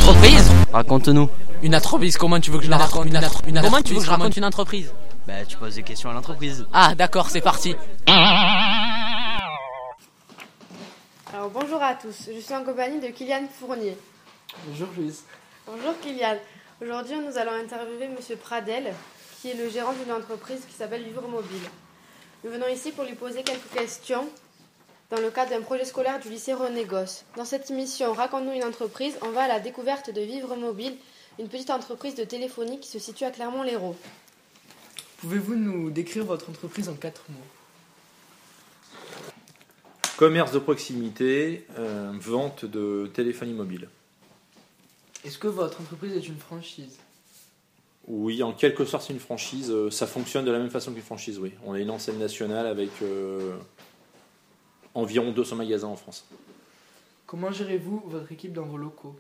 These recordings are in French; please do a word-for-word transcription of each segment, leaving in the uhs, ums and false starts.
entreprise? Raconte-nous. Une entreprise, comment tu veux que je la raconte? Une atro- une Comment tu veux que je comment- raconte une entreprise? Bah tu poses des questions à l'entreprise. Ah d'accord, c'est parti. Alors bonjour à tous, je suis en compagnie de Kylian Fournier. Bonjour Louise. Bonjour Kylian. Aujourd'hui nous allons interviewer Monsieur Pradel, qui est le gérant d'une entreprise qui s'appelle Vivre Mobile. Nous venons ici pour lui poser quelques questions dans le cadre d'un projet scolaire du lycée René Gosse. Dans cette émission Raconte-nous une entreprise, on va à la découverte de Vivre Mobile, une petite entreprise de téléphonie qui se situe à Clermont-Lérault. Pouvez-vous nous décrire votre entreprise en quatre mots? Commerce de proximité, euh, vente de téléphonie mobile. Est-ce que votre entreprise est une franchise? Oui, en quelque sorte c'est une franchise. euh, Ça fonctionne de la même façon qu'une franchise, oui. On est une enseigne nationale avec euh, environ deux cents magasins en France. Comment gérez-vous votre équipe dans vos locaux?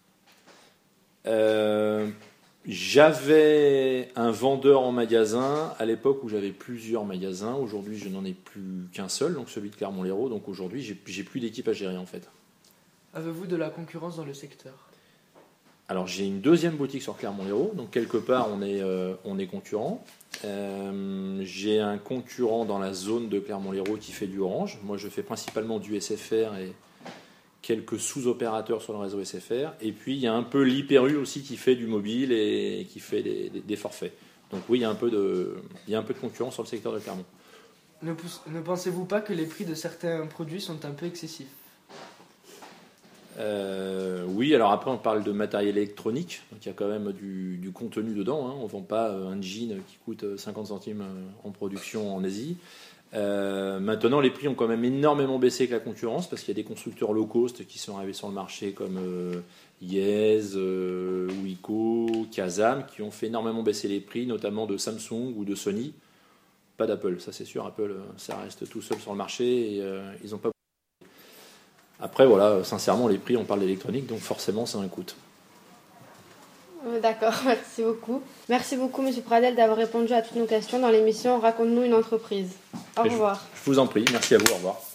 Euh, J'avais un vendeur en magasin à l'époque où j'avais plusieurs magasins. Aujourd'hui, je n'en ai plus qu'un seul, donc celui de Clermont-Lérault. Donc aujourd'hui, j'ai, j'ai plus d'équipe à gérer en fait. Avez-vous de la concurrence dans le secteur? Alors j'ai une deuxième boutique sur Clermont-Lérault, donc quelque part on est, euh, on est concurrent. Euh, j'ai un concurrent dans la zone de Clermont-Lérault qui fait du Orange. Moi je fais principalement du S F R et quelques sous-opérateurs sur le réseau S F R. Et puis il y a un peu l'Hyper-U aussi qui fait du mobile et qui fait des, des, des forfaits. Donc oui, il y a un peu de, il y a un peu de concurrence sur le secteur de Clermont. Ne, pousse- ne pensez-vous pas que les prix de certains produits sont un peu excessifs? Euh, oui, alors après on parle de matériel électronique, donc il y a quand même du, du contenu dedans, hein. On ne vend pas un jean qui coûte cinquante centimes en production en Asie. Euh, maintenant les prix ont quand même énormément baissé avec la concurrence parce qu'il y a des constructeurs low cost qui sont arrivés sur le marché comme euh, Yes, euh, Wiko, Kazam, qui ont fait énormément baisser les prix, notamment de Samsung ou de Sony. Pas d'Apple, ça c'est sûr, Apple ça reste tout seul sur le marché et euh, ils n'ont pas. Après, voilà, sincèrement, les prix, on parle d'électronique, donc forcément, ça a un coût. Euh, D'accord, merci beaucoup. Merci beaucoup Monsieur Pradel d'avoir répondu à toutes nos questions dans l'émission Raconte-nous une entreprise. Au Et je- revoir. Je vous en prie, merci à vous, au revoir.